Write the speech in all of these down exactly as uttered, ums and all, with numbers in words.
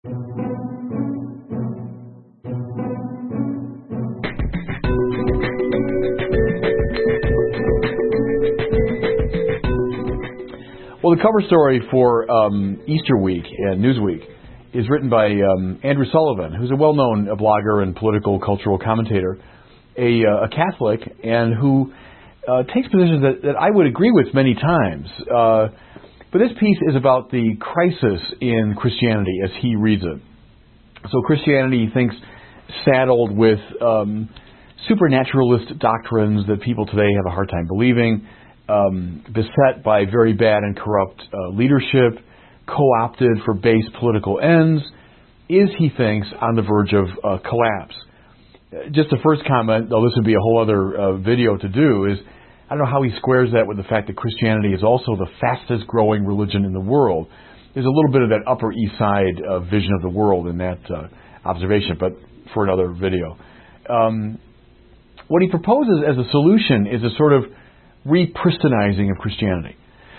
Well, the cover story for um, Easter week and Newsweek is written by um, Andrew Sullivan, who's a well-known blogger and political cultural commentator, a, uh, a Catholic, and who uh, takes positions that, that I would agree with many times. Uh, but this piece is about the crisis in Christianity as he reads it. So Christianity, he thinks, saddled with um, supernaturalist doctrines that people today have a hard time believing, Um, beset by very bad and corrupt uh, leadership, co-opted for base political ends, is, he thinks, on the verge of uh, collapse. Just the first comment, though this would be a whole other uh, video to do, is I don't know how he squares that with the fact that Christianity is also the fastest growing religion in the world. There's a little bit of that Upper East Side uh, vision of the world in that uh, observation, but for another video. Um, what he proposes as a solution is a sort of repristinizing of Christianity,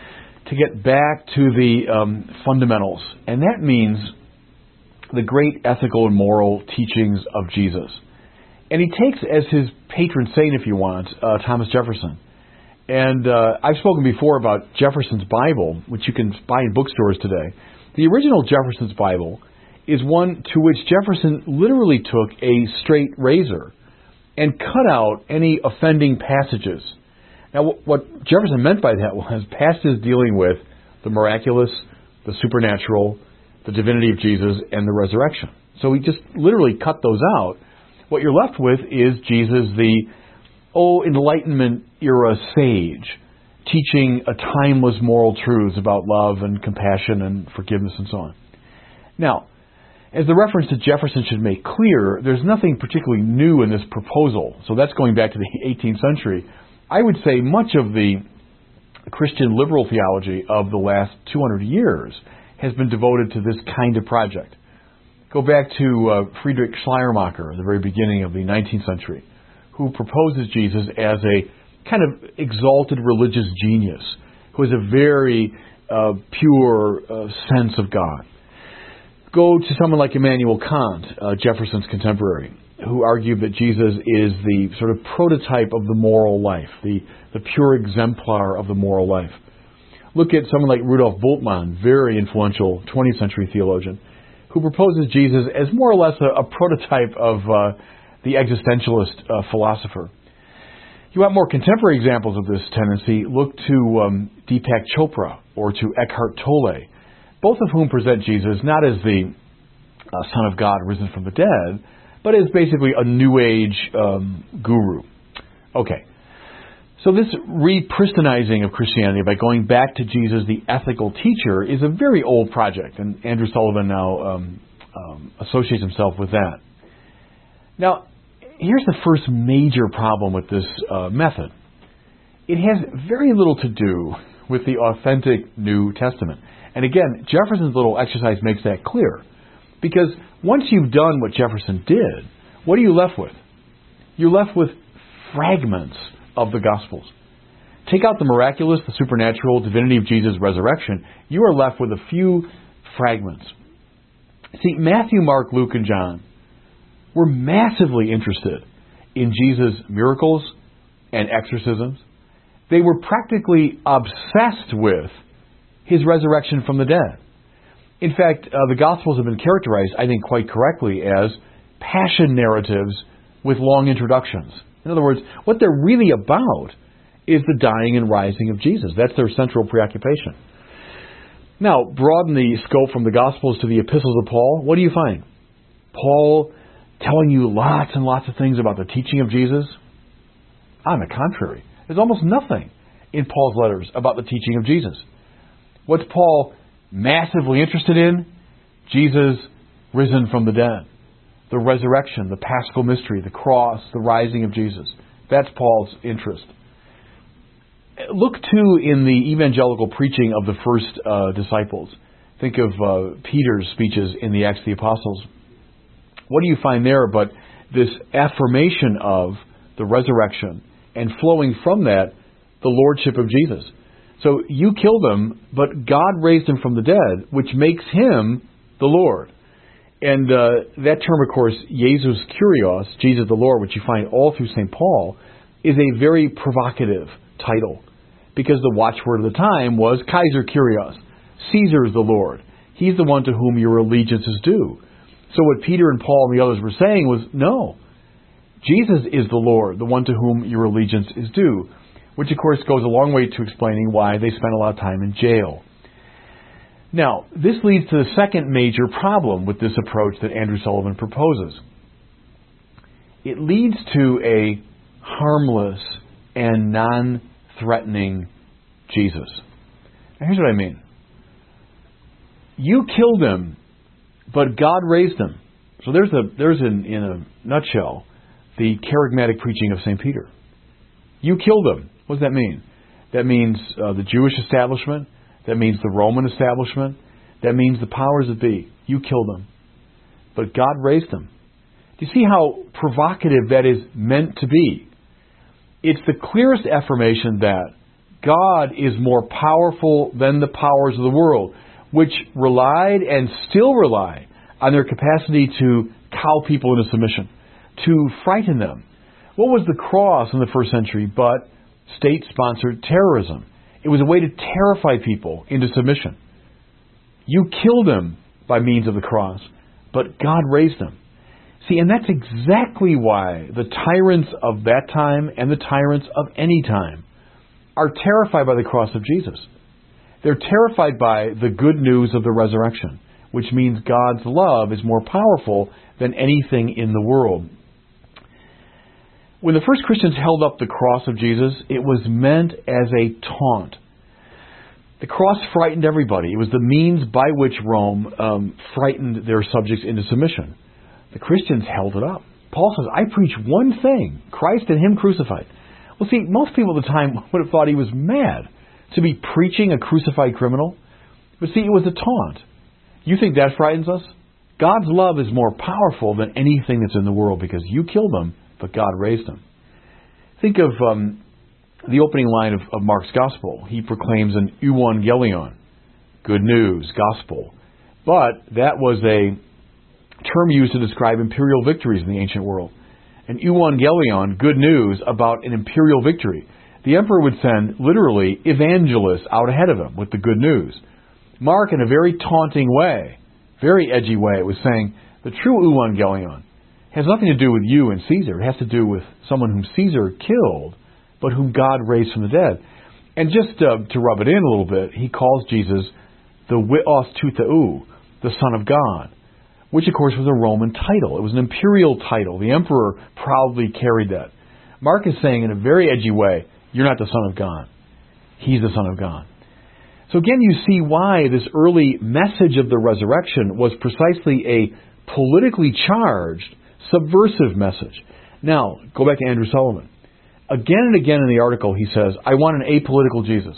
to get back to the um, fundamentals. And that means the great ethical and moral teachings of Jesus. And he takes as his patron saint, if you want, uh, Thomas Jefferson. And uh, I've spoken before about Jefferson's Bible, which you can buy in bookstores today. The original Jefferson's Bible is one to which Jefferson literally took a straight razor and cut out any offending passages. Now, what Jefferson meant by that was passages dealing with the miraculous, the supernatural, the divinity of Jesus, and the resurrection. So he just literally cut those out. What you're left with is Jesus, the, oh, Enlightenment era sage, teaching a timeless moral truths about love and compassion and forgiveness and so on. Now, as the reference to Jefferson should make clear, there's nothing particularly new in this proposal. So that's going back to the eighteenth century. I would say much of the Christian liberal theology of the last two hundred years has been devoted to this kind of project. Go back to uh, Friedrich Schleiermacher at the very beginning of the nineteenth century, who proposes Jesus as a kind of exalted religious genius, who has a very uh, pure uh, sense of God. Go to someone like Immanuel Kant, uh, Jefferson's contemporary, who argued that Jesus is the sort of prototype of the moral life, the, the pure exemplar of the moral life. Look at someone like Rudolf Bultmann, very influential twentieth century theologian, who proposes Jesus as more or less a, a prototype of uh, the existentialist uh, philosopher. You want more contemporary examples of this tendency, look to um, Deepak Chopra or to Eckhart Tolle, both of whom present Jesus not as the uh, Son of God risen from the dead, but is basically a New Age um, guru. Okay, so this repristinizing of Christianity by going back to Jesus, the ethical teacher, is a very old project, and Andrew Sullivan now um, um, associates himself with that. Now, here's the first major problem with this uh, method. It has very little to do with the authentic New Testament. And again, Jefferson's little exercise makes that clear. Because once you've done what Jefferson did, what are you left with? You're left with fragments of the Gospels. Take out the miraculous, the supernatural, divinity of Jesus' resurrection, you are left with a few fragments. See, Matthew, Mark, Luke, and John were massively interested in Jesus' miracles and exorcisms. They were practically obsessed with His resurrection from the dead. In fact, uh, the Gospels have been characterized, I think quite correctly, as passion narratives with long introductions. In other words, what they're really about is the dying and rising of Jesus. That's their central preoccupation. Now, broaden the scope from the Gospels to the epistles of Paul. What do you find? Paul telling you lots and lots of things about the teaching of Jesus? On the contrary, there's almost nothing in Paul's letters about the teaching of Jesus. What's Paul massively interested in? Jesus risen from the dead. The resurrection, the paschal mystery, the cross, the rising of Jesus. That's Paul's interest. Look, too, in the evangelical preaching of the first uh, disciples. Think of uh, Peter's speeches in the Acts of the Apostles. What do you find there but this affirmation of the resurrection and flowing from that, the lordship of Jesus? So you killed him, but God raised him from the dead, which makes him the Lord. And uh, that term, of course, Jesus Kyrios, Jesus the Lord, which you find all through Saint Paul, is a very provocative title, because the watchword of the time was Kaiser Kyrios. Caesar is the Lord. He's the one to whom your allegiance is due. So what Peter and Paul and the others were saying was, no, Jesus is the Lord, the one to whom your allegiance is due, which of course goes a long way to explaining why they spent a lot of time in jail. Now, this leads to the second major problem with this approach that Andrew Sullivan proposes. It leads to a harmless and non-threatening Jesus. Now, here's what I mean. You killed him, but God raised him. So there's a there's in, in a nutshell the charismatic preaching of Saint Peter. You killed him. What does that mean? That means uh, the Jewish establishment. That means the Roman establishment. That means the powers that be. You killed them. But God raised them. Do you see how provocative that is meant to be? It's the clearest affirmation that God is more powerful than the powers of the world, which relied and still rely on their capacity to cow people into submission, to frighten them. What was the cross in the first century but state-sponsored terrorism? It was a way to terrify people into submission. You killed them by means of the cross, but God raised them. See, and that's exactly why the tyrants of that time and the tyrants of any time are terrified by the cross of Jesus. They're terrified by the good news of the resurrection, which means God's love is more powerful than anything in the world. When the first Christians held up the cross of Jesus, it was meant as a taunt. The cross frightened everybody. It was the means by which Rome um, frightened their subjects into submission. The Christians held it up. Paul says, I preach one thing, Christ and Him crucified. Well, see, most people at the time would have thought he was mad to be preaching a crucified criminal. But see, it was a taunt. You think that frightens us? God's love is more powerful than anything that's in the world because you killed him, but God raised him. Think of um, the opening line of, of Mark's Gospel. He proclaims an euangelion, good news, gospel. But that was a term used to describe imperial victories in the ancient world. An euangelion, good news about an imperial victory. The emperor would send, literally, evangelists out ahead of him with the good news. Mark, in a very taunting way, very edgy way, was saying, the true euangelion has nothing to do with you and Caesar. It has to do with someone whom Caesar killed, but whom God raised from the dead. And just uh, to rub it in a little bit, he calls Jesus the Huios tou Theou, the Son of God, which of course was a Roman title. It was an imperial title. The emperor proudly carried that. Mark is saying in a very edgy way, you're not the Son of God. He's the Son of God. So again, you see why this early message of the resurrection was precisely a politically charged, subversive message. Now, go back to Andrew Sullivan. Again and again in the article, he says, I want an apolitical Jesus.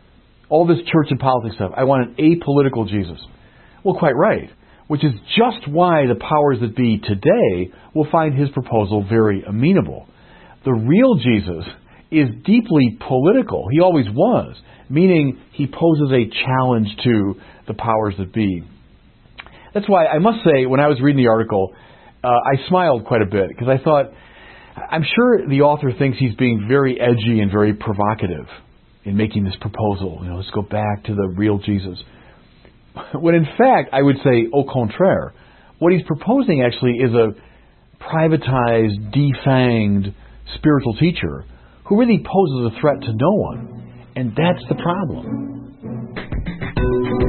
All this church and politics stuff, I want an apolitical Jesus. Well, quite right. Which is just why the powers that be today will find his proposal very amenable. The real Jesus is deeply political. He always was, meaning he poses a challenge to the powers that be. That's why I must say, when I was reading the article, uh, I smiled quite a bit, because I thought, I'm sure the author thinks he's being very edgy and very provocative in making this proposal. You know, let's go back to the real Jesus. When in fact, I would say, au contraire, what he's proposing actually is a privatized, defanged spiritual teacher who really poses a threat to no one. And that's the problem.